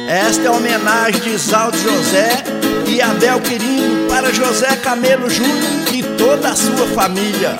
Esta é a homenagem de Isaldo José e Abel Quirino para José Camelo Júnior e toda a sua família.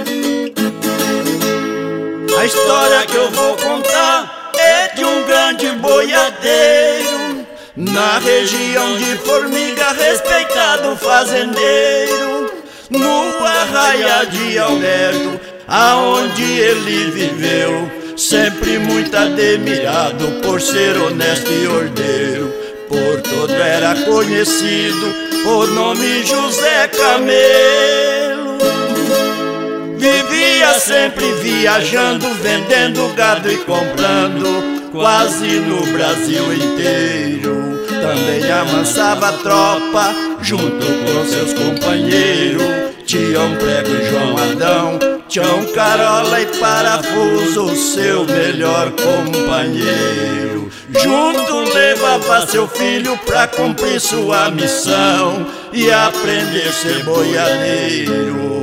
A história que eu vou contar é de um grande boiadeiro na região de Formiga, respeitado fazendeiro, no arraial de Alberto, aonde ele viveu, sempre muito admirado por ser honesto e ordeiro. Por todo era conhecido por nome José Camelo. Vivia sempre viajando, vendendo gado e comprando, quase no Brasil inteiro. Também amansava a tropa junto com seus companheiros, Tião Prego e João Adão, Tião Carola e Parafuso, seu melhor companheiro. Junto levava seu filho pra cumprir sua missão e aprender a ser boiadeiro.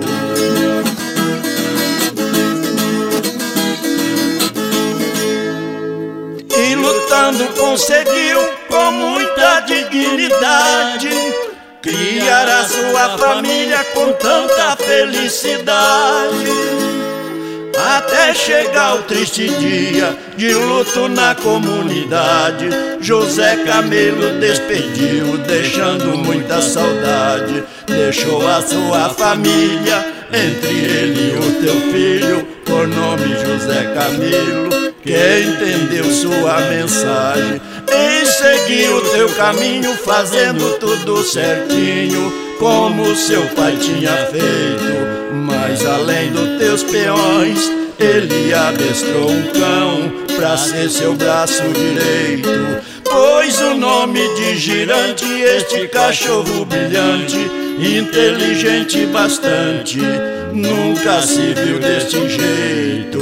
E lutando conseguiu com muita dignidade criar a sua família com tanta felicidade, até chegar o triste dia de luto na comunidade. José Camelo despediu, deixando muita saudade. Deixou a sua família, entre ele e o teu filho, por nome José Camelo, que entendeu sua mensagem e seguiu o teu caminho, fazendo tudo certinho, como seu pai tinha feito. Mas além dos teus peões, ele adestrou um cão pra ser seu braço direito. Pois o nome de Girante, este cachorro brilhante, inteligente bastante, nunca se viu deste jeito.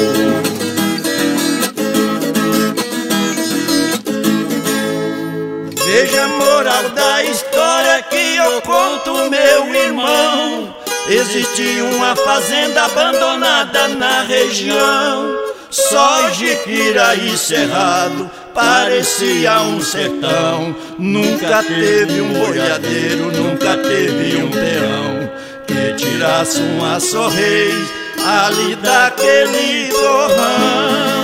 Veja a moral da história que eu conto, meu irmão. Existia uma fazenda abandonada na região, só jiquira e cerrado, parecia um sertão. Nunca teve um boiadeiro, nunca teve um peão que tirasse um açorreio ali daquele torrão.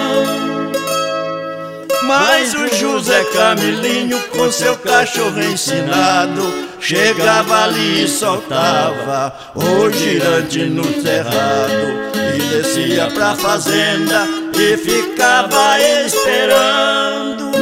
Mas o José Camelinho, com seu cachorro ensinado, chegava ali e soltava o girante no cerrado, e descia pra fazenda e ficava esperando.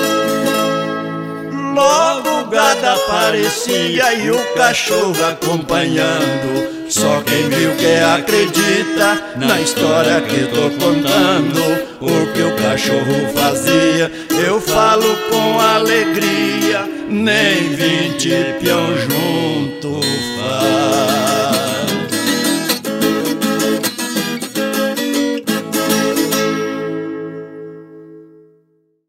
Logo o gado aparecia e o cachorro acompanhando. Só quem viu que acredita na história que tô contando. O que o cachorro fazia, eu falo com alegria, nem 20 peão junto faz.